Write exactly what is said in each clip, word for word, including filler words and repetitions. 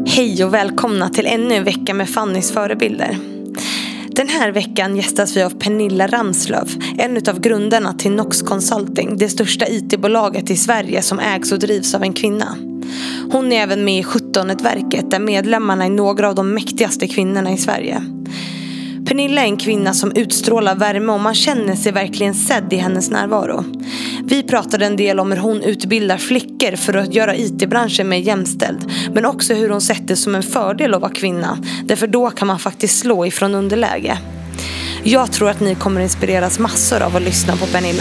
Hej och välkomna till ännu en vecka med Fannys förebilder. Den här veckan gästas vi av Pernilla Ramslöv, en av grundarna till Nox Consulting, det största I T-bolaget i Sverige som ägs och drivs av en kvinna. Hon är även med i sjutton-nätverket där medlemmarna är några av de mäktigaste kvinnorna i Sverige. Pernilla är en kvinna som utstrålar värme och man känner sig verkligen sedd i hennes närvaro. Vi pratade en del om hur hon utbildar flickor för att göra I T-branschen mer jämställd, men också hur hon sett det som en fördel att vara kvinna, därför då kan man faktiskt slå ifrån underläge. Jag tror att ni kommer inspireras massor av att lyssna på Pernilla.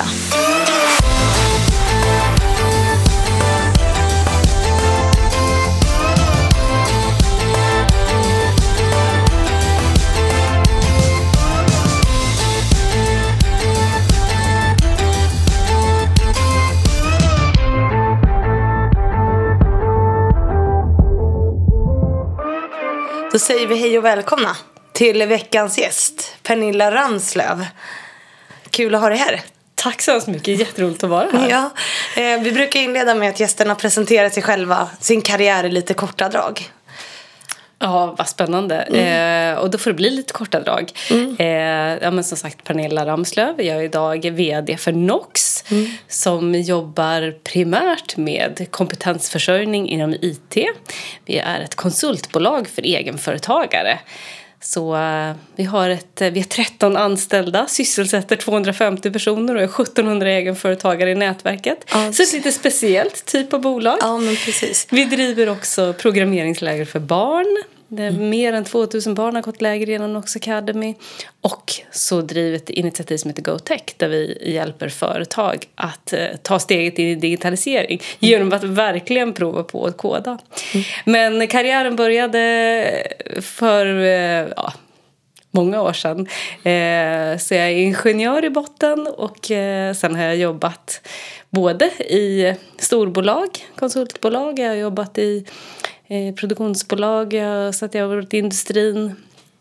Då säger vi hej och välkomna till veckans gäst, Pernilla Ramslöv. Kul att ha dig här. Tack så mycket, jätteroligt att vara här. Ja, eh, vi brukar inleda med att gästerna presenterar sig själva, sin karriär i lite korta drag. Ja, vad spännande. Mm. Eh, och då får det bli lite korta drag. Mm. Eh, ja, men som sagt, Pernilla Ramslöv. Jag är idag vd för Nox. Mm. Som jobbar primärt med kompetensförsörjning inom I T. Vi är ett konsultbolag för egenföretagare. Så uh, vi har ett, vi är tretton anställda, sysselsätter tvåhundrafemtio personer och är sjuttonhundra egenföretagare i nätverket. Ja. Så det är ett lite speciellt typ av bolag. Ja, men precis. Vi driver också programmeringsläger för barn. Det är mm. mer än tvåtusen barn har gått läger genom Nox Academy. Och så driver ett initiativ som heter GoTech där vi hjälper företag att uh, ta steget in i digitalisering. Mm. Genom att verkligen prova på att koda. Mm. Men karriären började för uh, ja, många år sedan. Uh, så jag är ingenjör i botten och uh, sen har jag jobbat både i storbolag, konsultbolag. Jag har jobbat i Eh, produktionsbolag, jag, så att jag har varit i industrin.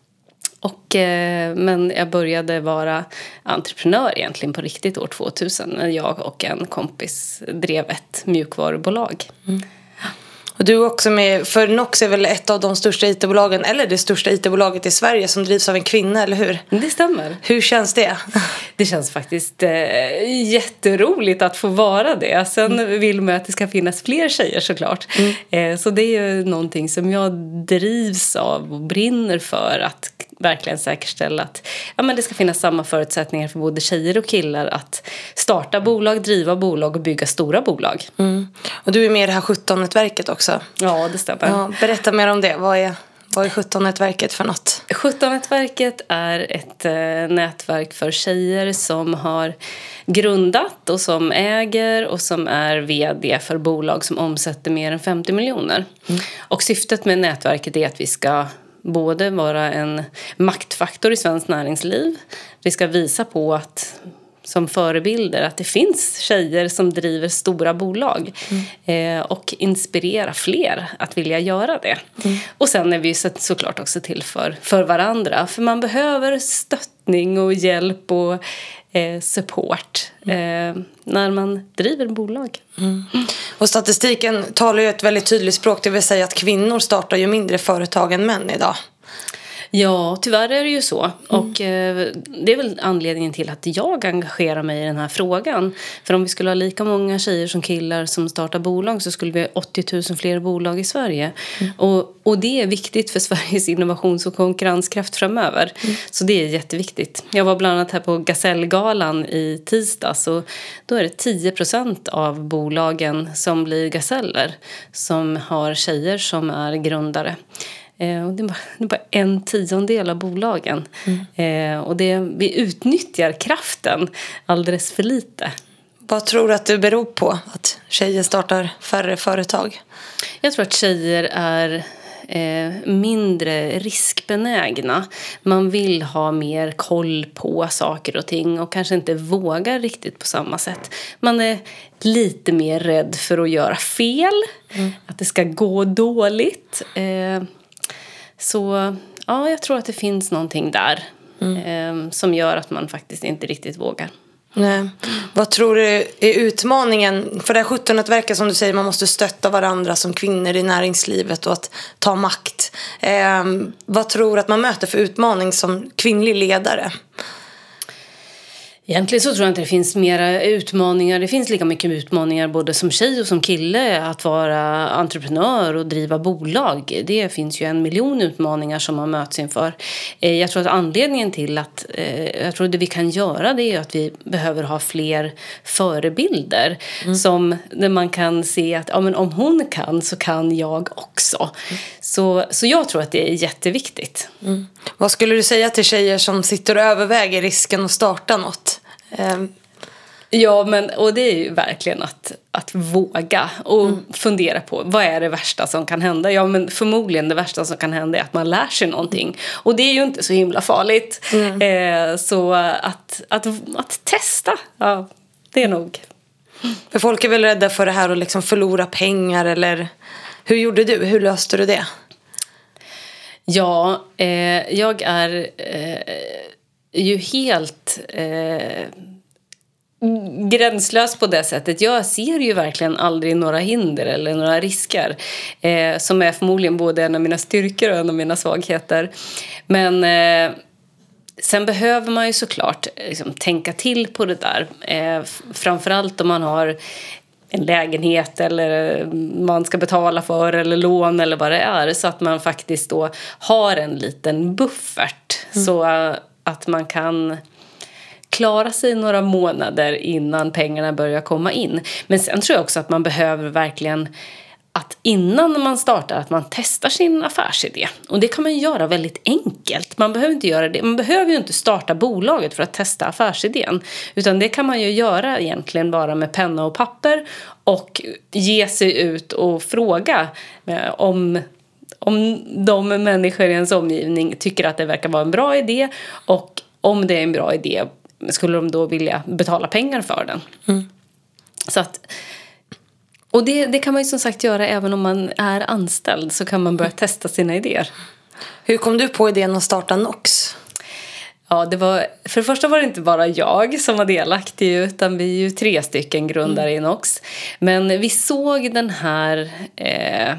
Och, eh, men jag började vara entreprenör egentligen på riktigt år tvåtusen. När jag och en kompis drev ett mjukvarubolag. Mm. Och du är också med, för Nox är väl ett av de största I T-bolagen, eller det största I T-bolaget i Sverige som drivs av en kvinna, eller hur? Det stämmer. Hur känns det? Det känns faktiskt eh, jätteroligt att få vara det. Sen mm. vill man att det ska finnas fler tjejer såklart. Mm. Eh, så det är ju någonting som jag drivs av och brinner för, att verkligen säkerställa att ja, men det ska finnas samma förutsättningar för både tjejer och killar att starta bolag, driva bolag och bygga stora bolag. Mm. Och du är med i det här sjutton-nätverket också. Ja, det stämmer. Ja, berätta mer om det. Vad är, vad är sjutton-nätverket för något? sjutton-nätverket är ett eh, nätverk för tjejer som har grundat och som äger och som är vd för bolag som omsätter mer än femtio miljoner. Mm. Och syftet med nätverket är att vi ska både vara en maktfaktor i svenskt näringsliv. Vi ska visa på att som förebilder att det finns tjejer som driver stora bolag. Mm. Eh, och inspirera fler att vilja göra det. Mm. Och sen är vi så, såklart också till för, för varandra. För man behöver stöttning och hjälp och eh, support eh, när man driver bolag. Mm. Och statistiken talar ju ett väldigt tydligt språk. Det vill säga att kvinnor startar ju mindre företag än män idag. Ja, tyvärr är det ju så. Mm. Och eh, det är väl anledningen till att jag engagerar mig i den här frågan. För om vi skulle ha lika många tjejer som killar som startar bolag så skulle vi ha åttio tusen fler bolag i Sverige. Mm. Och, och det är viktigt för Sveriges innovations- och konkurrenskraft framöver. Mm. Så det är jätteviktigt. Jag var bland annat här på Gasellgalan i tisdags och då är det tio procent av bolagen som blir gaseller som har tjejer som är grundare. Eh, och det, är bara, det är bara en tiondel av bolagen. Mm. Eh, och det, vi utnyttjar kraften alldeles för lite. Vad tror du att det beror på att tjejer startar färre företag? Jag tror att tjejer är eh, mindre riskbenägna. Man vill ha mer koll på saker och ting och kanske inte vågar riktigt på samma sätt. Man är lite mer rädd för att göra fel. Mm. Att det ska gå dåligt. Eh, Så ja, jag tror att det finns någonting där mm. eh, som gör att man faktiskt inte riktigt vågar. Nej. Vad tror du är utmaningen? För det här sjutton-nätverket som du säger, man måste stötta varandra som kvinnor i näringslivet och att ta makt. Eh, vad tror du att man möter för utmaning som kvinnlig ledare? Egentligen så tror jag inte det finns mera utmaningar. Det finns lika mycket utmaningar både som tjej och som kille att vara entreprenör och driva bolag. Det finns ju en miljon utmaningar som man möts inför. Jag tror att anledningen till att jag tror det vi kan göra det är att vi behöver ha fler förebilder. Mm. Som där man kan se att ja, men om hon kan så kan jag också. Mm. Så, så jag tror att det är jätteviktigt. Mm. Vad skulle du säga till tjejer som sitter och överväger risken att starta något? Um. Ja, men, och det är ju verkligen att, att våga och mm. fundera på vad är det värsta som kan hända. Ja, men förmodligen det värsta som kan hända är att man lär sig någonting. Och det är ju inte så himla farligt. Mm. Eh, så att, att, att testa, ja, det är nog. För folk är väl rädda för det här att liksom förlora pengar, eller hur gjorde du? Hur löste du det? Ja, eh, jag är eh, ju helt eh, gränslös på det sättet. Jag ser ju verkligen aldrig några hinder eller några risker eh, som är förmodligen både en av mina styrkor och en av mina svagheter. Men eh, sen behöver man ju såklart liksom, tänka till på det där. Eh, framförallt om man har en lägenhet eller man ska betala för eller lån eller vad det är, så att man faktiskt då har en liten buffert mm. så att man kan klara sig några månader innan pengarna börjar komma in. Men sen tror jag också att man behöver verkligen att innan man startar att man testar sin affärsidé. Och det kan man göra väldigt enkelt. Man behöver inte göra det. Man behöver ju inte starta bolaget för att testa affärsidén. Utan det kan man ju göra egentligen bara med penna och papper. Och ge sig ut och fråga om, om de människor i ens omgivning tycker att det verkar vara en bra idé. Och om det är en bra idé, skulle de då vilja betala pengar för den. Mm. Så att... Och det, det kan man ju som sagt göra även om man är anställd, så kan man börja testa sina idéer. Hur kom du på idén att starta Nox? Ja, det var, för det första var det inte bara jag som var delaktig, utan vi är ju tre stycken grundare mm. i Nox. Men vi såg den här... Eh,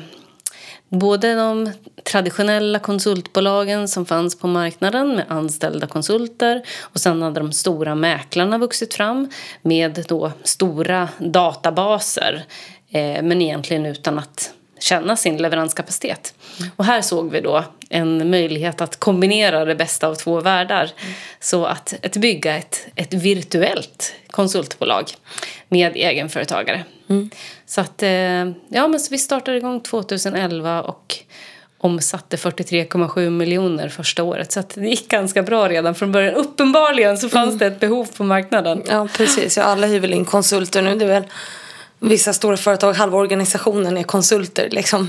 både de traditionella konsultbolagen som fanns på marknaden med anställda konsulter, och sen hade de stora mäklarna vuxit fram med då stora databaser, eh, men egentligen utan att känna sin leveranskapacitet. Mm. Och här såg vi då en möjlighet att kombinera det bästa av två världar. Mm. Så att, att bygga ett, ett virtuellt konsultbolag med egenföretagare. Mm. Så att, ja, men så vi startade igång tjugoelva och omsatte fyrtiotre komma sju miljoner första året. Så att det gick ganska bra redan från början. Uppenbarligen så fanns mm. det ett behov på marknaden. Ja, precis. Ja, alla hyr väl in konsulter nu. Det är väl vissa stora företag, halva organisationen är konsulter liksom.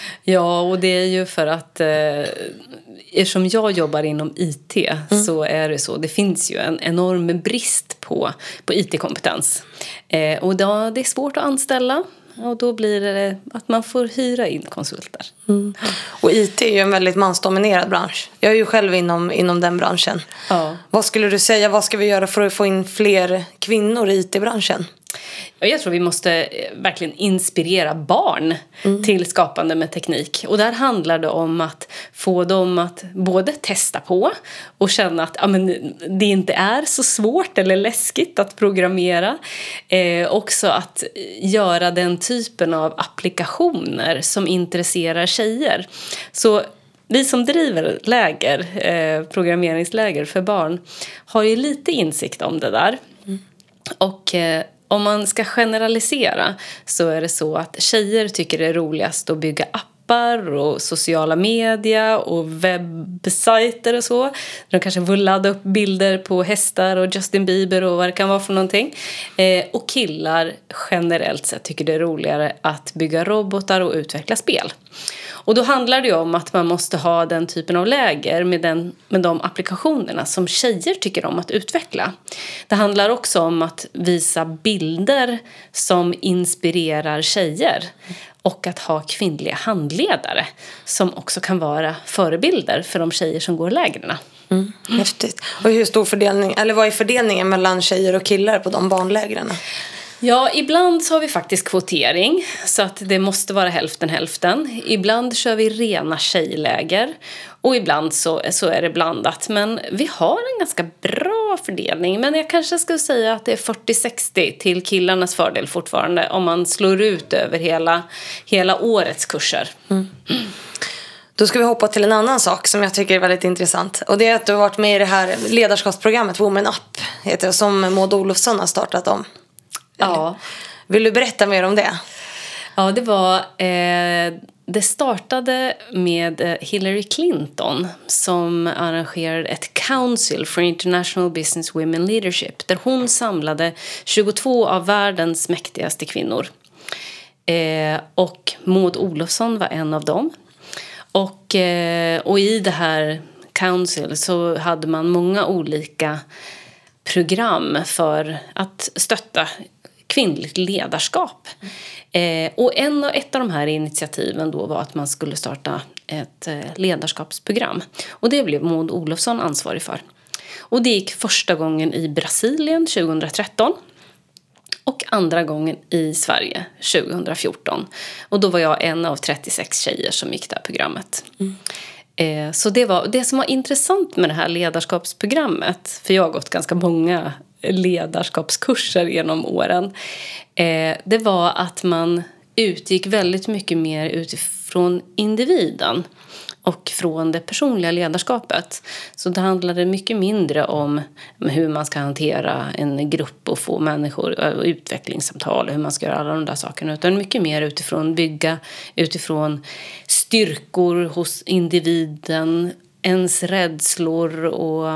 Ja, och det är ju för att eh, eftersom jag jobbar inom I T mm. så är det så. Det finns ju en enorm brist på, på I T-kompetens. Eh, och då, det är svårt att anställa. Och då blir det att man får hyra in konsulter. Mm. Och I T är ju en väldigt mansdominerad bransch. Jag är ju själv inom, inom den branschen. Ja. Vad skulle du säga, vad ska vi göra för att få in fler kvinnor i I T-branschen? Jag tror vi måste verkligen inspirera barn mm. till skapande med teknik. Och där handlar det om att få dem att både testa på och känna att ja, men det inte är så svårt eller läskigt att programmera. Eh, också att göra den typen av applikationer som intresserar tjejer. Så vi som driver läger, eh, programmeringsläger för barn har ju lite insikt om det där. Mm. Och... Eh, Om man ska generalisera så är det så att tjejer tycker det är roligast att bygga appar och sociala media och webbsajter och så. De kanske får ladda upp bilder på hästar och Justin Bieber och vad det kan vara för någonting. Eh, och killar generellt sett tycker det är roligare att bygga robotar och utveckla spel. Och då handlar det ju om att man måste ha den typen av läger med, den, med de applikationerna som tjejer tycker om att utveckla. Det handlar också om att visa bilder som inspirerar tjejer. Och att ha kvinnliga handledare som också kan vara förebilder för de tjejer som går lägren. Mm. Häftigt. Och hur stor fördelning, eller vad är fördelningen mellan tjejer och killar på de barnlägren? Ja, ibland så har vi faktiskt kvotering så att det måste vara hälften hälften. Ibland kör vi rena tjejläger och ibland så, så är det blandat. Men vi har en ganska bra fördelning. Men jag kanske skulle säga att det är fyrtio sextio till killarnas fördel fortfarande om man slår ut över hela, hela årets kurser. Mm. Då ska vi hoppa till en annan sak som jag tycker är väldigt intressant. Och det är att du har varit med i det här ledarskapsprogrammet Women Up heter det, som Maud Olofsson har startat om. Ja. Vill du berätta mer om det? Ja, det var... Eh, det startade med Hillary Clinton som arrangerade ett Council for International Business Women Leadership där hon samlade tjugotvå av världens mäktigaste kvinnor. Eh, och Maud Olofsson var en av dem. Och, eh, och i det här Council så hade man många olika program för att stötta kvinnligt ledarskap. Eh, och en och ett av de här initiativen då var att man skulle starta ett eh, ledarskapsprogram. Och det blev Maud Olofsson ansvarig för. Och det gick första gången i Brasilien tjugohundratretton och andra gången i Sverige tjugohundrafjorton. Och då var jag en av trettiosex tjejer som gick det här programmet. Mm. Eh, så det var det som var intressant med det här ledarskapsprogrammet, för jag har gått ganska många ledarskapskurser genom åren, eh, det var att man utgick väldigt mycket mer utifrån individen och från det personliga ledarskapet. Så det handlade mycket mindre om hur man ska hantera en grupp och få människor och utvecklingssamtal och hur man ska göra alla de där sakerna, utan mycket mer utifrån bygga utifrån styrkor hos individen, ens rädslor och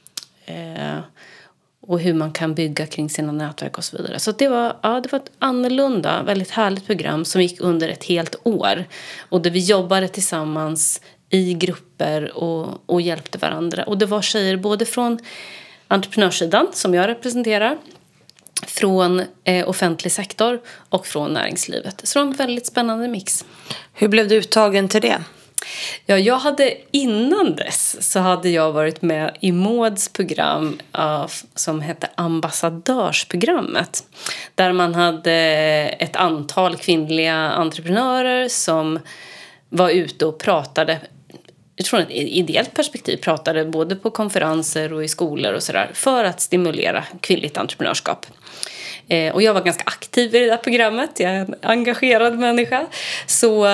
eh, och hur man kan bygga kring sina nätverk och så vidare. Så det var, ja, det var ett annorlunda, väldigt härligt program som gick under ett helt år. Och där vi jobbade tillsammans i grupper och, och hjälpte varandra. Och det var tjejer både från entreprenörssidan som jag representerar, från eh, offentlig sektor och från näringslivet. Så det var en väldigt spännande mix. Hur blev du uttagen till det? Ja, jag hade innan dess så hade jag varit med i Mauds program uh, som hette ambassadörsprogrammet. Där man hade ett antal kvinnliga entreprenörer som var ute och pratade utifrån ett ideellt perspektiv, pratade både på konferenser och i skolor och sådär för att stimulera kvinnligt entreprenörskap. Eh, och jag var ganska aktiv i det där programmet. Jag är en engagerad människa. Så,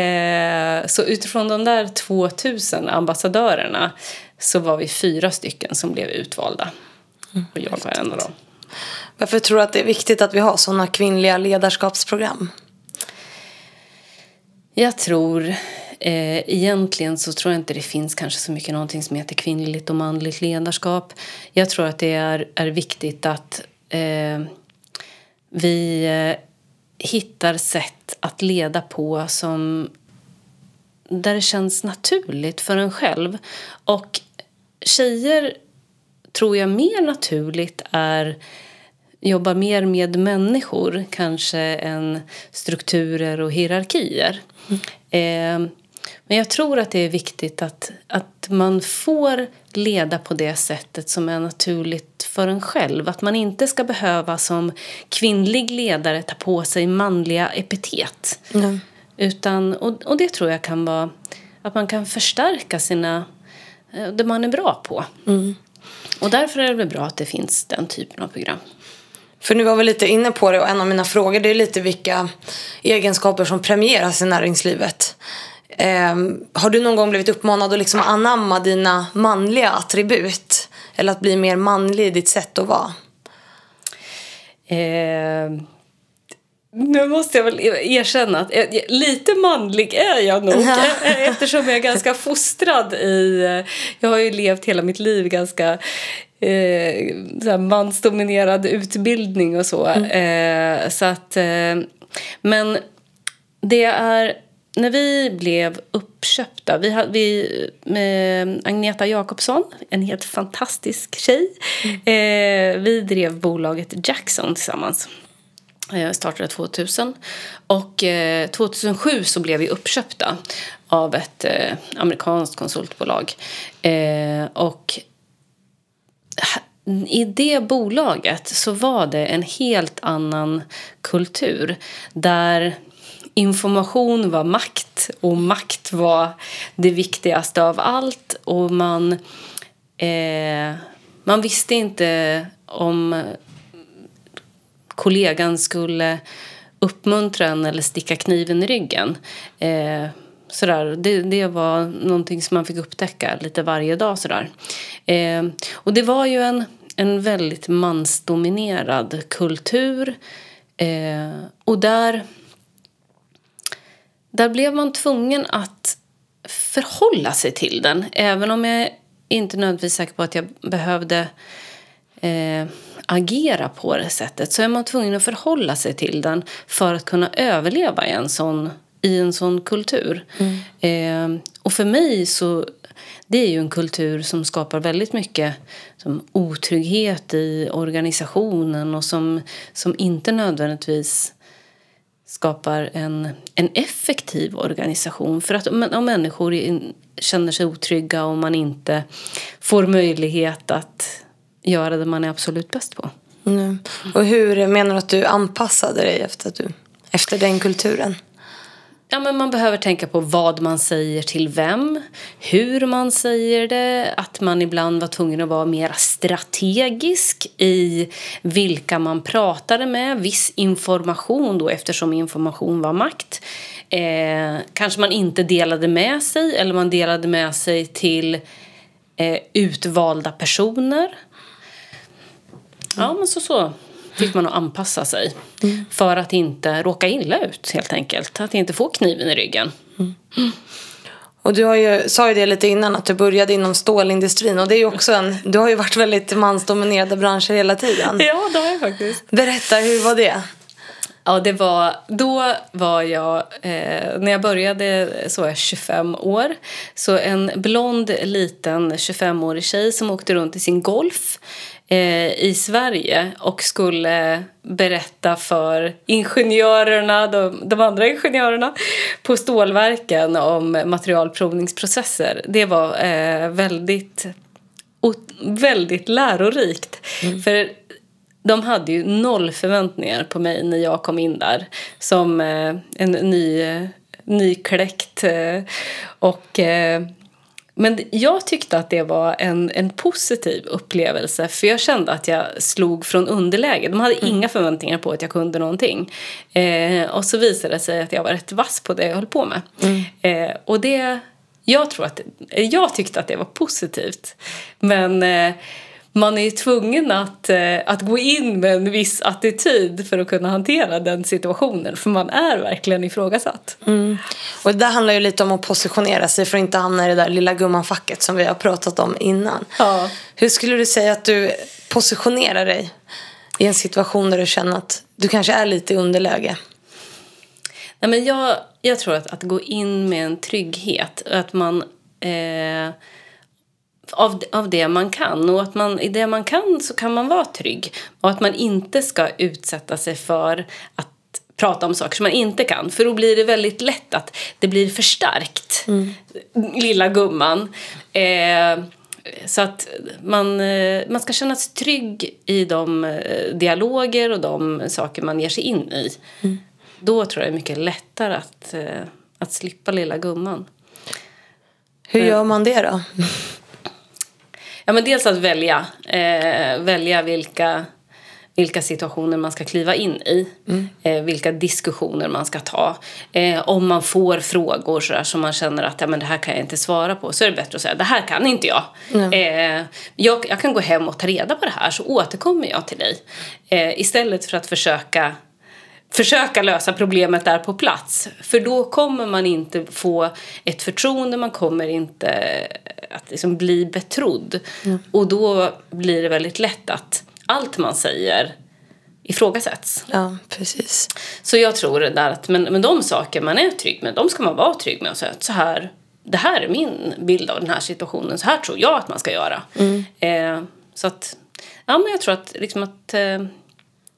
eh, så utifrån de där tvåtusen ambassadörerna så var vi fyra stycken som blev utvalda. Och jag var en av dem. Varför tror du att det är viktigt att vi har sådana kvinnliga ledarskapsprogram? Jag tror... Eh, egentligen så tror jag inte det finns kanske så mycket någonting som heter kvinnligt och manligt ledarskap. Jag tror att det är, är viktigt att... Eh, Vi eh, hittar sätt att leda på som där det känns naturligt för en själv. Och tjejer tror jag mer naturligt är jobbar mer med människor kanske än strukturer och hierarkier. Mm. Eh, men jag tror att det är viktigt att, att man får leda på det sättet som är naturligt för en själv. Att man inte ska behöva som kvinnlig ledare ta på sig manliga epitet. Mm. Utan, och, och det tror jag kan vara att man kan förstärka sina, det man är bra på. Mm. Och därför är det väl bra att det finns den typen av program. För nu var vi lite inne på det, och en av mina frågor det är lite vilka egenskaper som premieras i näringslivet. Eh, har du någon gång blivit uppmanad att liksom anamma dina manliga attribut? Eller att bli mer manlig i ditt sätt att vara? Eh, nu måste jag väl erkänna att jag, lite manlig är jag nog. Eftersom jag är ganska fostrad i... Jag har ju levt hela mitt liv ganska... Eh, så här mansdominerad utbildning och så. Mm. Eh, så att... Eh, men det är... När vi blev uppköpta, vi hade vi, med Agneta Jakobsson, en helt fantastisk tjej. Mm. Eh, vi drev bolaget Jackson tillsammans. Jag startade tvåtusen. Och eh, tvåtusensju så blev vi uppköpta av ett eh, amerikanskt konsultbolag. Eh, och i det bolaget så var det en helt annan kultur. Där information var makt och makt var det viktigaste av allt. Och man, eh, man visste inte om kollegan skulle uppmuntra en eller sticka kniven i ryggen. Eh, sådär. Det, det var någonting som man fick upptäcka lite varje dag. Sådär. Eh, och det var ju en, en väldigt mansdominerad kultur. Eh, och där, där blev man tvungen att förhålla sig till den. Även om jag inte nödvändigtvis säker på att jag behövde eh, agera på det sättet, så är man tvungen att förhålla sig till den för att kunna överleva i en sån, i en sån kultur. Mm. Eh, och för mig så det är ju en kultur som skapar väldigt mycket som otrygghet i organisationen och som, som inte nödvändigtvis skapar en, en effektiv organisation. För att om, om människor in, känner sig otrygga och man inte får möjlighet att göra det man är absolut bäst på. Mm. Och hur menar du att du anpassade dig efter, att du, efter den kulturen? Ja, men man behöver tänka på vad man säger till vem, hur man säger det, att man ibland var tvungen att vara mer strategisk i vilka man pratade med, viss information då, eftersom information var makt. Eh, kanske man inte delade med sig, eller man delade med sig till eh, utvalda personer. Ja, men så så fick man att anpassa sig. Mm. För att inte råka illa ut, helt enkelt. Att inte få kniven i ryggen. Mm. Mm. Och du har ju, sa ju det lite innan, att du började inom stålindustrin. Och det är ju också en, du har ju varit väldigt mansdominerade branscher hela tiden. Ja, det har jag faktiskt. Berätta, hur var det? Ja, det var, då var jag, eh, när jag började så var jag tjugofem år. Så en blond, liten tjugofemårig tjej som åkte runt i sin Golf eh, i Sverige och skulle berätta för ingenjörerna, de, de andra ingenjörerna på stålverken om materialprovningsprocesser. Det var eh, väldigt, och, väldigt lärorikt. Mm. För de hade ju noll förväntningar på mig när jag kom in där som eh, en ny, eh, nykläckt. Eh, och, eh, men jag tyckte att det var en, en positiv upplevelse, för jag kände att jag slog från underläge. De hade mm. inga förväntningar på att jag kunde någonting. Eh, och så visade det sig att jag var rätt vass på det jag höll på med. Mm. Eh, och det, jag, tror att, jag tyckte att det var positivt. Men... Eh, man är ju tvungen att, att gå in med en viss attityd för att kunna hantera den situationen. För man är verkligen ifrågasatt. Mm. Och det handlar ju lite om att positionera sig för att inte hamna i det där lilla gummanfacket som vi har pratat om innan. Ja. Hur skulle du säga att du positionerar dig i en situation där du känner att du kanske är lite i underläge? Nej, men jag, jag tror att, att gå in med en trygghet. Att man... Eh, Av, av det man kan. Och att man, i det man kan så kan man vara trygg. Och att man inte ska utsätta sig för att prata om saker som man inte kan. För då blir det väldigt lätt att det blir förstärkt. Mm. Lilla gumman. Eh, så att man, eh, man ska känna sig trygg i de eh, dialoger och de saker man ger sig in i. Mm. Då tror jag det är mycket lättare att, eh, att slippa lilla gumman. Hur gör man det då? Ja, men dels att välja, eh, välja vilka, vilka situationer man ska kliva in i. Mm. Eh, vilka diskussioner man ska ta. Eh, om man får frågor så där, som man känner att ja, men det här kan jag inte svara på, så är det bättre att säga det här kan inte jag. Mm. Eh, jag, jag kan gå hem och ta reda på det här, så återkommer jag till dig. Eh, istället för att försöka... Försöka lösa problemet där på plats. För då kommer man inte få ett förtroende. Man kommer inte att liksom bli betrodd. Mm. Och då blir det väldigt lätt att allt man säger ifrågasätts. Ja, precis. Så jag tror det där att men, men de saker man är trygg med, de ska man vara trygg med. Och säga att så här, det här är min bild av den här situationen. Så här tror jag att man ska göra. Mm. Eh, så att, ja, men jag tror att liksom att... Eh,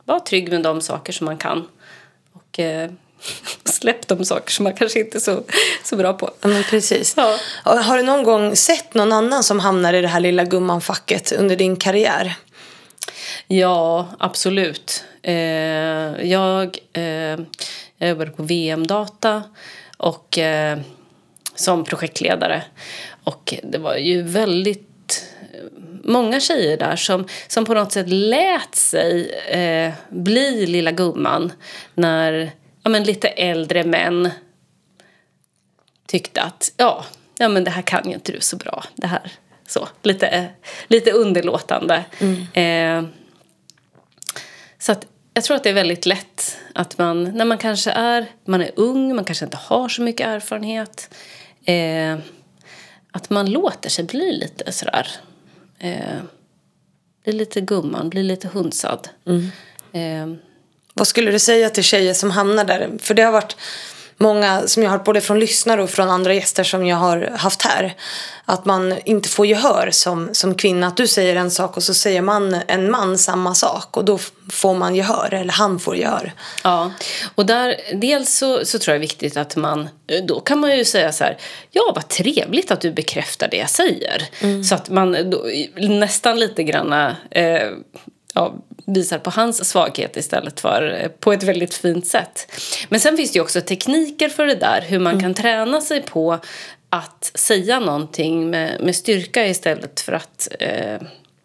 var trygg med de saker som man kan. Och eh, släpp de saker som man kanske inte är så, så bra på. Ja, men precis. Ja. Har du någon gång sett någon annan som hamnar i det här lilla gummanfacket under din karriär? Ja, absolut. Eh, jag, eh, jag jobbade på V M-data och eh, som projektledare. Och det var ju väldigt många tjejer där som, som på något sätt lät sig eh, bli lilla gumman när ja, men lite äldre män tyckte att ja, ja, men det här kan ju inte du så bra. Det här, så, lite, lite underlåtande. Mm. Eh, så att jag tror att det är väldigt lätt att man, när man kanske är, man är ung, man kanske inte har så mycket erfarenhet, eh, att man låter sig bli lite sådär, eh, bli lite gumman, bli lite hundsad. Mm. Eh, Vad skulle du säga till tjejer som hamnar där? För det har varit många som jag har hört både från lyssnare och från andra gäster som jag har haft här. Att man inte får gehör som, som kvinna. Att du säger en sak och så säger man en man samma sak. Och då får man gehör, eller han får gehör. Ja, och där dels så, så tror jag det är viktigt att man, då kan man ju säga så här, ja vad trevligt att du bekräftar det jag säger. Mm. Så att man då, nästan lite granna eh, ja, visar på hans svaghet istället för på ett väldigt fint sätt. Men sen finns det ju också tekniker för det där. Hur man mm. kan träna sig på att säga någonting med, med styrka istället för att eh,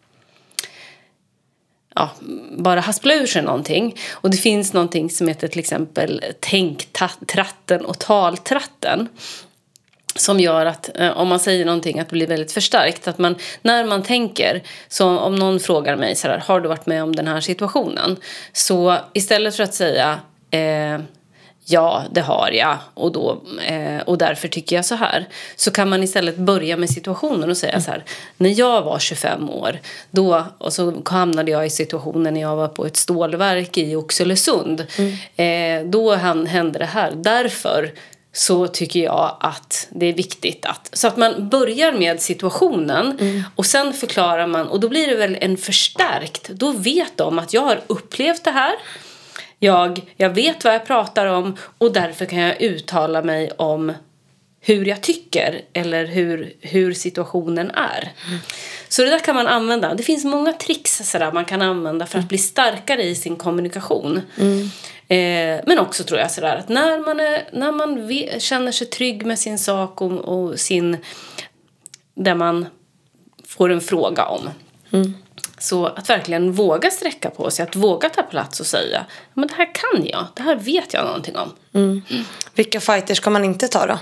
ja, bara haspla ur sig någonting. Och det finns någonting som heter till exempel tänktratten och taltratten. Som gör att eh, om man säger någonting att det blir väldigt förstärkt. Att man, när man tänker, så om någon frågar mig så här, har du varit med om den här situationen? Så istället för att säga eh, ja, det har jag och, då, eh, och därför tycker jag så här. Så kan man istället börja med situationen och säga så här, när jag var tjugofem år, då, och så hamnade jag i situationen när jag var på ett stålverk i Oxelösund. Mm. Eh, då hände det här, därför så tycker jag att det är viktigt att, så att man börjar med situationen mm. och sen förklarar man, och då blir det väl en förstärkt, då vet de att jag har upplevt det här, jag, jag vet vad jag pratar om och därför kan jag uttala mig om hur jag tycker eller hur, hur situationen är. Mm. Så det där kan man använda. Det finns många tricks sådär man kan använda för att bli starkare i sin kommunikation. Mm. Eh, men också tror jag sådär att när man, är, när man ve- känner sig trygg med sin sak och, och sin, där man får en fråga om. Mm. Så att verkligen våga sträcka på sig, att våga ta plats och säga, men det här kan jag, det här vet jag någonting om. Mm. Mm. Vilka fighter ska man inte ta då?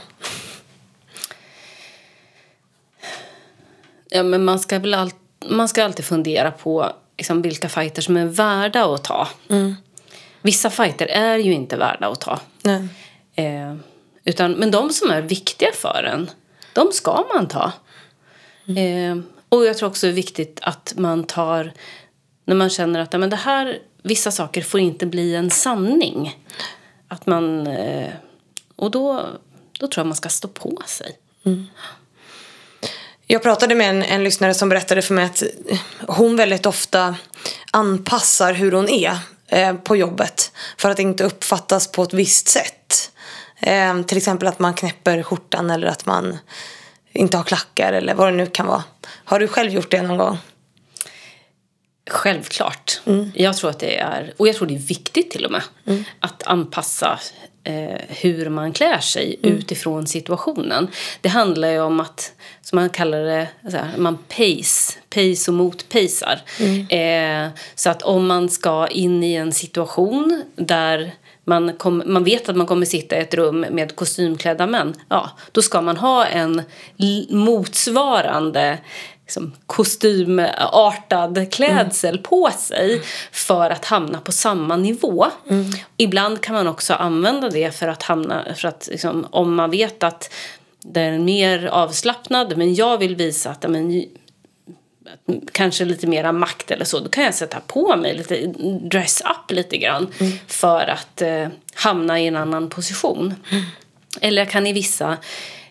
Ja, men man ska väl all, man ska alltid fundera på liksom, vilka fighter som är värda att ta. Mm. Vissa fighter är ju inte värda att ta. Nej. Eh, utan, men de som är viktiga för en, de ska man ta. Mm. Eh, och jag tror också det är viktigt att man tar, när man känner att men det här, vissa saker får inte bli en sanning. Att man, eh, och då, då tror jag man ska stå på sig. Mm. Jag pratade med en, en lyssnare som berättade för mig att hon väldigt ofta anpassar hur hon är eh, på jobbet för att inte uppfattas på ett visst sätt. Eh, till exempel att man knäpper skjortan eller att man inte har klackar eller vad det nu kan vara. Har du själv gjort det någon gång? Självklart. Mm. Jag tror att det är, och jag tror det är viktigt till och med, mm. att anpassa eh, hur man klär sig mm. utifrån situationen. Det handlar ju om att, som man kallar det, så här, man pace, pace och motpacear. Mm. Eh, så att om man ska in i en situation där man, kom, man vet att man kommer sitta i ett rum med kostymklädda män, ja, då ska man ha en motsvarande liksom, kostymartad klädsel mm. på sig för att hamna på samma nivå. Mm. Ibland kan man också använda det för att hamna, för att liksom, om man vet att det är mer avslappnad, men jag vill visa att men, kanske lite mera makt eller så, då kan jag sätta på mig lite, dress up lite grann mm. för att eh, hamna i en annan position. Mm. Eller jag kan i vissa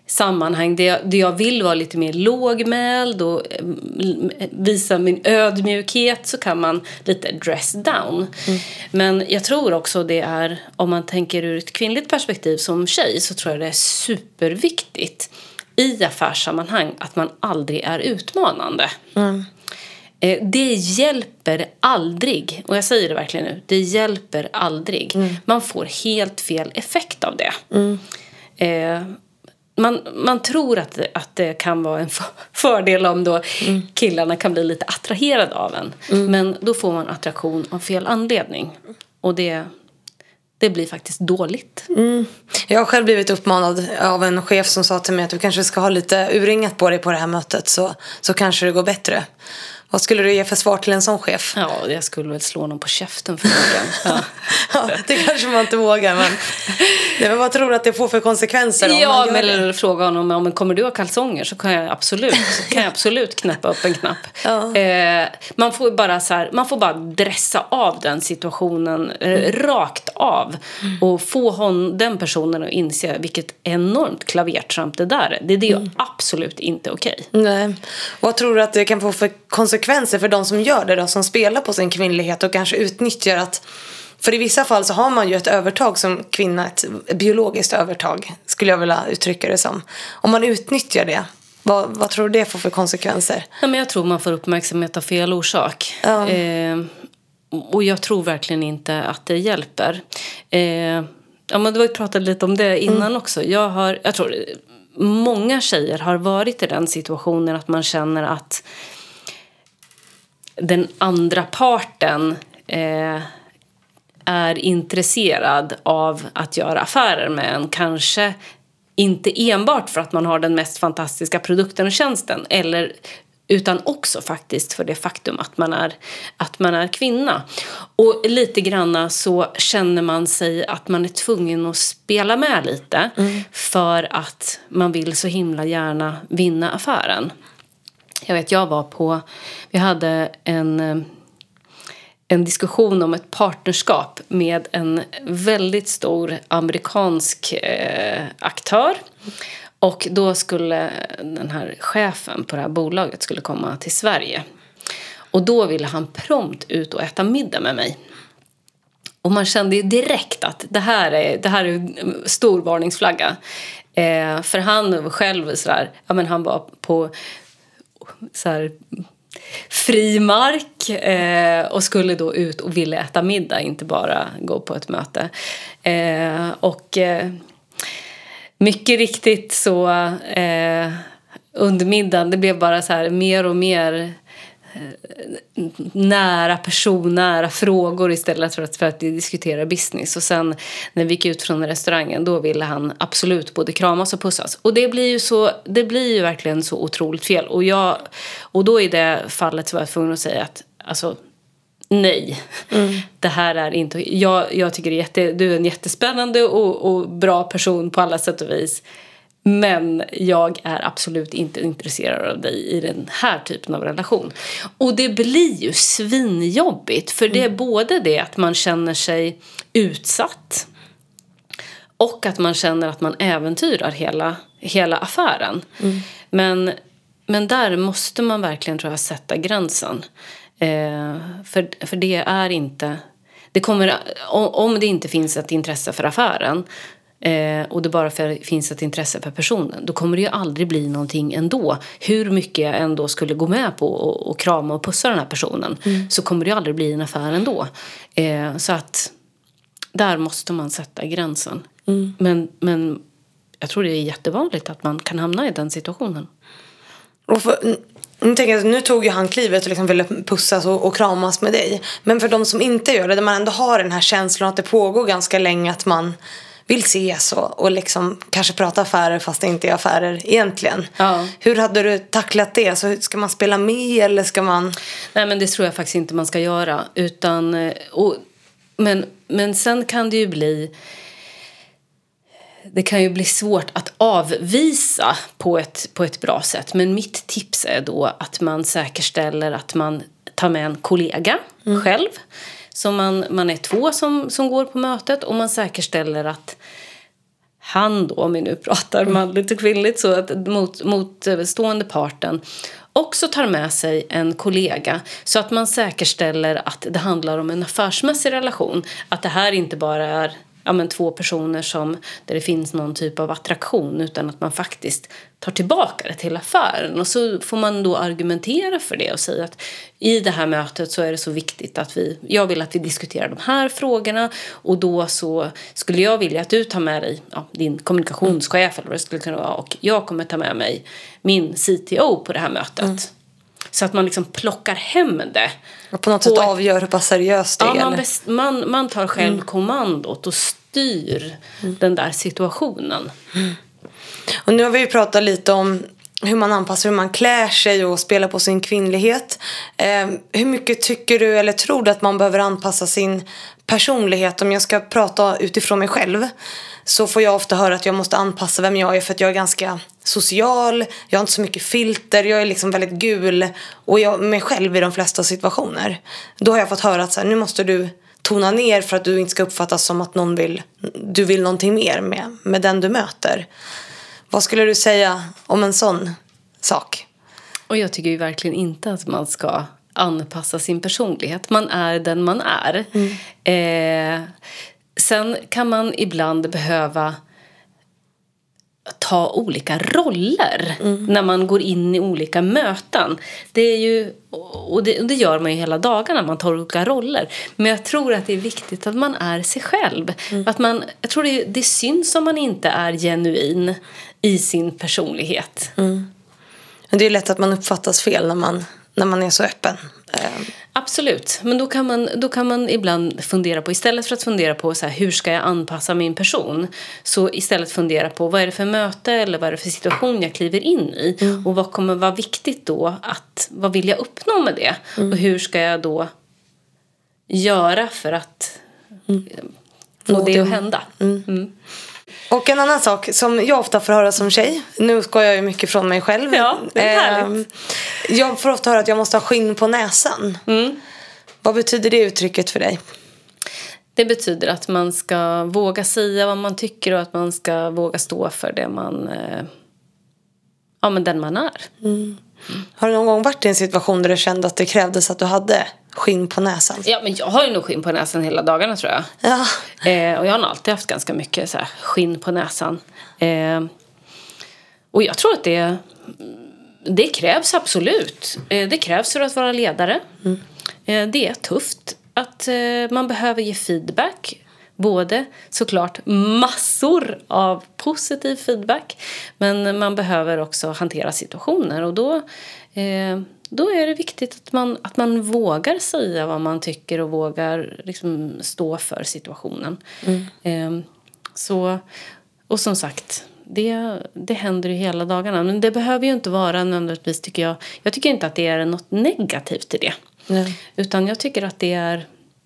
sammanhang där jag, där jag vill vara lite mer lågmäld och visa min ödmjukhet, så kan man lite dress down. Mm. Men jag tror också det är, om man tänker ur ett kvinnligt perspektiv som tjej, så tror jag det är superviktigt i affärssammanhang att man aldrig är utmanande. Mm. Det hjälper aldrig, och jag säger det verkligen nu, det hjälper aldrig. Mm. Man får helt fel effekt av det. Mm. Eh, man, man tror att, att det kan vara en fördel om då mm. killarna kan bli lite attraherade av en. Mm. Men då får man attraktion av fel anledning. Och det... Det blir faktiskt dåligt. Mm. Jag har själv blivit uppmanad av en chef som sa till mig att du kanske ska ha lite urringat på dig på det här mötet, så, så kanske det går bättre. Vad skulle du ge för svar till en sån chef? Ja, jag skulle väl slå någon på käften för ja. Ja, det kanske man inte vågar, men det, vad tror du att det får för konsekvenser? Ja, men eller fråga honom om kommer du ha kalsonger, så kan jag absolut, kan jag absolut knäppa upp en knapp. Ja. Eh, man får bara så här, man får bara dressa av den situationen mm. eh, rakt av mm. och få hon, den personen att inse vilket enormt klavertramp det där är. Det är det mm. absolut inte okej. Nej. Vad tror du att det kan få för konsekvenser för de som gör det då, som spelar på sin kvinnlighet och kanske utnyttjar att, för i vissa fall så har man ju ett övertag som kvinna, ett biologiskt övertag skulle jag vilja uttrycka det som. Om man utnyttjar det, vad, vad tror du det får för konsekvenser? Ja, men jag tror man får uppmärksamhet av fel orsak. Ja. Eh, och jag tror verkligen inte att det hjälper. Eh, ja, men du har ju pratat lite om det innan mm. också. Jag har, jag tror många tjejer har varit i den situationen att man känner att den andra parten eh, är intresserad av att göra affärer med en. Kanske inte enbart för att man har den mest fantastiska produkten och tjänsten, eller, utan också faktiskt för det faktum att man är, att man är kvinna. Och lite granna så känner man sig att man är tvungen att spela med lite mm. för att man vill så himla gärna vinna affären. Jag vet, jag var på, vi hade en, en diskussion om ett partnerskap med en väldigt stor amerikansk eh, aktör. Och då skulle den här chefen på det här bolaget skulle komma till Sverige. Och då ville han prompt ut och äta middag med mig. Och man kände ju direkt att det här är, det här är en stor varningsflagga. Eh, för han själv sådär, ja men han var på så här fri mark eh, och skulle då ut och ville äta middag, inte bara gå på ett möte. Eh, och eh, mycket riktigt så eh, under middagen, det blev bara så här mer och mer nära person, nära frågor istället för att, för att diskutera business. Och sen när vi gick ut från restaurangen, då ville han absolut både kramas och pussas. Och det blir ju så, det blir ju verkligen så otroligt fel. Och jag, och då i det fallet så var jag tvungen att säga att alltså nej, mm. det här är inte, jag, jag tycker det är jätte, du är en jättespännande och, och bra person på alla sätt och vis. Men jag är absolut inte intresserad av dig i den här typen av relation. Och det blir ju svinjobbigt. För det är både det att man känner sig utsatt. Och att man känner att man äventyrar hela, hela affären. Mm. Men, men där måste man verkligen, tror jag, sätta gränsen. Eh, för, för det är inte... Det kommer, om det inte finns ett intresse för affären... Eh, och det bara för, finns ett intresse för personen, då kommer det ju aldrig bli någonting ändå. Hur mycket jag ändå skulle gå med på och, och krama och pussa den här personen, mm. så kommer det ju aldrig bli en affär ändå. Eh, så att där måste man sätta gränsen. Mm. Men, men jag tror det är jättevanligt att man kan hamna i den situationen. Och för, nu, tänker jag, nu tog ju han klivet och liksom ville pussas och, och kramas med dig. Men för de som inte gör det, där man ändå har den här känslan att det pågår ganska länge, att man vill ses och, och liksom kanske prata affärer fast det inte är affärer egentligen. Ja. Hur hade du tacklat det? Så ska man spela med eller ska man... Nej, men det tror jag faktiskt inte man ska göra. Utan, och, men, men sen kan det ju bli... Det kan ju bli svårt att avvisa på ett, på ett bra sätt. Men mitt tips är då att man säkerställer att man tar med en kollega mm. själv. Så man, man är två som, som går på mötet, och man säkerställer att han då, om vi nu pratar manligt och kvinnligt, så att mot, motstående parten också tar med sig en kollega, så att man säkerställer att det handlar om en affärsmässig relation. Att det här inte bara är ja, men två personer som, där det finns någon typ av attraktion, utan att man faktiskt tar tillbaka det till affären. Och så får man då argumentera för det och säga att i det här mötet så är det så viktigt att vi, jag vill att vi diskuterar de här frågorna, och då så skulle jag vilja att du tar med dig ja, din kommunikationschef eller vad det skulle kunna vara, och jag kommer ta med mig min C T O på det här mötet. Mm. Så att man liksom plockar hem det. Och på något sätt avgör hur pass seriöst det är. Ja, man, best, man, man tar själv mm. kommandot och styr mm. den där situationen. Mm. Och nu har vi ju pratat lite om hur man anpassar, hur man klär sig och spelar på sin kvinnlighet. Eh, hur mycket tycker du eller tror du att man behöver anpassa sin personlighet? Om jag ska prata utifrån mig själv, så får jag ofta höra att jag måste anpassa vem jag är, för att jag är ganska social, jag har inte så mycket filter, jag är liksom väldigt gul och jag är mig själv i de flesta situationer. Då har jag fått höra att så här, nu måste du tona ner för att du inte ska uppfattas som att någon vill, du vill någonting mer med, med den du möter. Vad skulle du säga om en sån sak? Och jag tycker ju verkligen inte att man ska anpassa sin personlighet. Man är den man är. Mm. Eh, sen kan man ibland behöva ta olika roller mm. när man går in i olika möten. Det är ju, och det, och det gör man ju hela dagarna, man tar olika roller. Men jag tror att det är viktigt att man är sig själv. Mm. Att man, jag tror det, det syns om man inte är genuin i sin personlighet. Mm. Det är lätt att man uppfattas fel när man, när man är så öppen. Absolut, men då kan man, då kan man ibland fundera på, istället för att fundera på så här, hur ska jag anpassa min person, så istället fundera på vad är det för möte eller vad är det för situation jag kliver in i mm. och vad kommer vara viktigt då, att, vad vill jag uppnå med det mm. och hur ska jag då göra för att mm. få det att hända. Mm. Mm. Och en annan sak som jag ofta får höra som tjej, nu ska jag ju mycket från mig själv. Ja, det är härligt. Jag får ofta höra att jag måste ha skinn på näsan. Mm. Vad betyder det uttrycket för dig? Det betyder att man ska våga säga vad man tycker och att man ska våga stå för det man, ja, men den man är. Mm. Mm. Har du någon gång varit i en situation där du kände att det krävdes att du hade skinn på näsan? Ja, men jag har ju nog skinn på näsan hela dagarna, tror jag. Ja. Eh, och jag har alltid haft ganska mycket så här, skinn på näsan. Eh, och jag tror att det, det krävs absolut. Eh, det krävs för att vara ledare. Mm. Eh, det är tufft att eh, man behöver ge feedback. Både såklart massor av positiv feedback, men man behöver också hantera situationer, och då, eh, då är det viktigt att man, att man vågar säga vad man tycker och vågar liksom stå för situationen. Mm. Eh, så, och som sagt, det, det händer ju hela dagarna, men det behöver ju inte vara nödvändigtvis, tycker jag. Jag tycker inte att det är något negativt i det. Mm. Utan jag tycker att det är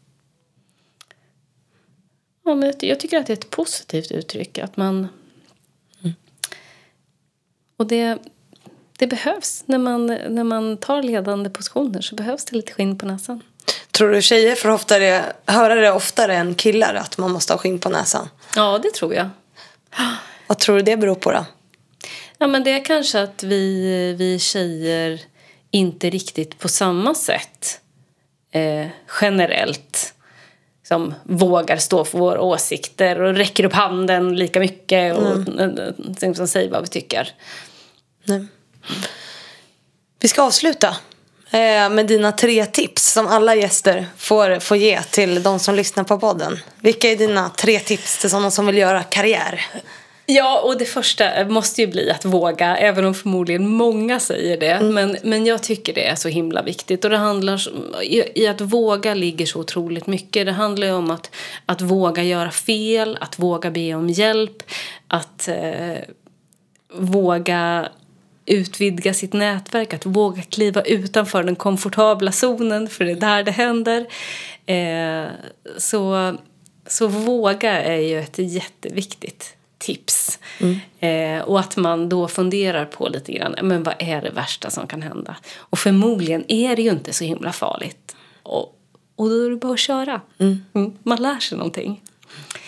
Ja, men jag tycker att det är ett positivt uttryck. Att man... Mm. Och det, det behövs. När man, när man tar ledande positioner så behövs det lite skinn på näsan. Tror du tjejer får oftare, höra det oftare än killar att man måste ha skinn på näsan? Ja, det tror jag. Vad tror du det beror på då? Ja, men det är kanske att vi, vi tjejer inte riktigt på samma sätt eh, generellt som vågar stå för våra åsikter och räcker upp handen lika mycket och mm. som säger vad vi tycker. Nej. Vi ska avsluta med dina tre tips som alla gäster får, får ge till de som lyssnar på podden. Vilka är dina tre tips till sådana som vill göra karriär? Ja, och det första måste ju bli att våga, även om förmodligen många säger det. Mm. Men, men jag tycker det är så himla viktigt. Och det handlar i, i att våga ligger så otroligt mycket. Det handlar ju om att, att våga göra fel, att våga be om hjälp, att eh, våga utvidga sitt nätverk, att våga kliva utanför den komfortabla zonen, för det är där det händer. Eh, så, så våga är ju ett jätteviktigt tips. Mm. Eh, och att man då funderar på lite grann, men vad är det värsta som kan hända? Och förmodligen är det ju inte så himla farligt. Och, och då är det bara att köra. Mm. Mm, man lär sig någonting.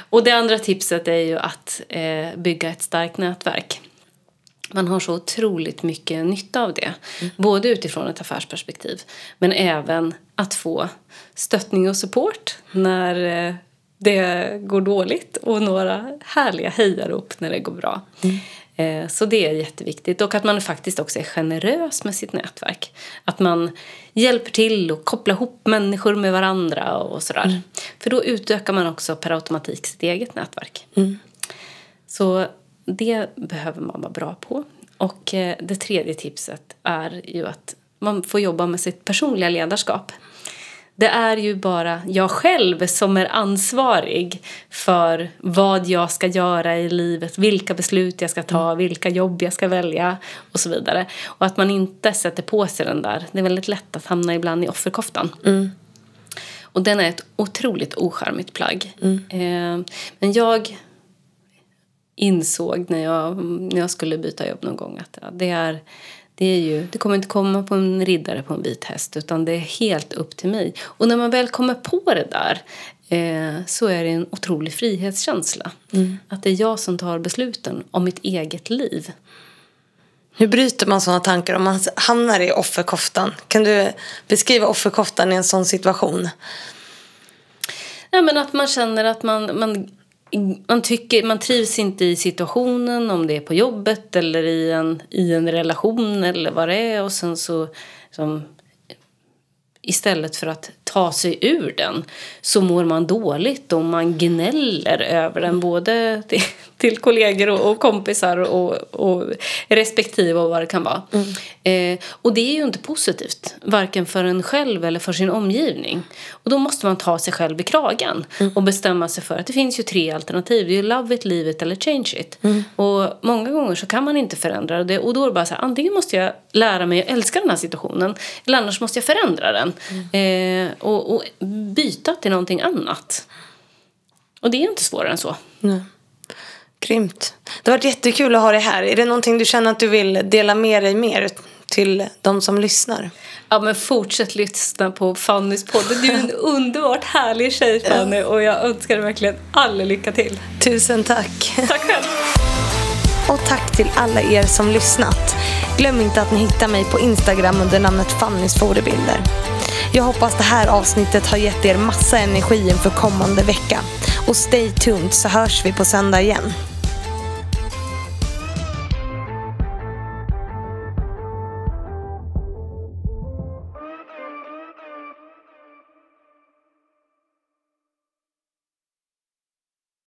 Och det andra tipset är ju att eh, bygga ett starkt nätverk. Man har så otroligt mycket nytta av det. Mm. Både utifrån ett affärsperspektiv. Men även att få stöttning och support när eh, det går dåligt. Och några härliga hejarop när det går bra. Mm. Eh, så det är jätteviktigt. Och att man faktiskt också är generös med sitt nätverk. Att man hjälper till och kopplar ihop människor med varandra och sådär. Mm. För då utökar man också per automatik sitt eget nätverk. Mm. Så det behöver man vara bra på. Och eh, det tredje tipset är ju att man får jobba med sitt personliga ledarskap. Det är ju bara jag själv som är ansvarig för vad jag ska göra i livet. Vilka beslut jag ska ta, vilka jobb jag ska välja och så vidare. Och att man inte sätter på sig den där. Det är väldigt lätt att hamna ibland i offerkoftan. Mm. Och den är ett otroligt ocharmigt plagg. Mm. Eh, men jag insåg när jag, när jag skulle byta jobb någon gång att ja, det är... Det, är ju, det kommer inte komma på en riddare på en vit häst, utan det är helt upp till mig. Och när man väl kommer på det där eh, så är det en otrolig frihetskänsla. Mm. Att det är jag som tar besluten om mitt eget liv. Hur bryter man sådana tankar om man hamnar i offerkoftan? Kan du beskriva offerkoftan i en sån situation? Ja, men att man känner att man... man Man, tycker, man trivs inte i situationen, om det är på jobbet eller i en, i en relation eller vad det är. Och sen så, som, istället för att ta sig ur den, så mår man dåligt och man gnäller över den. Både till, till kollegor och, och kompisar och, och respektive och vad det kan vara. Mm. Eh, och det är ju inte positivt, varken för en själv eller för sin omgivning. Och då måste man ta sig själv i kragen mm. och bestämma sig för att det finns ju tre alternativ. Det är ju love it, leave it eller change it. Mm. Och många gånger så kan man inte förändra det. Och då är det bara så här, antingen måste jag lära mig att älska den här situationen, eller annars måste jag förändra den. Mm. Eh, och, och byta till någonting annat. Och det är inte svårare än så. Mm. Grymt. Det har varit jättekul att ha dig här. Är det någonting du känner att du vill dela med dig mer till de som lyssnar? Ja, men fortsätt lyssna på Fannys podd. Du är en underbart härlig tjej, Fanny. Ja. Och jag önskar dig verkligen all lycka till. Tusen tack. Tack själv. Och tack till alla er som lyssnat. Glöm inte att ni hittar mig på Instagram under namnet Fannys forebilder. Jag hoppas det här avsnittet har gett er massa energi inför kommande vecka. Och stay tuned så hörs vi på söndag igen.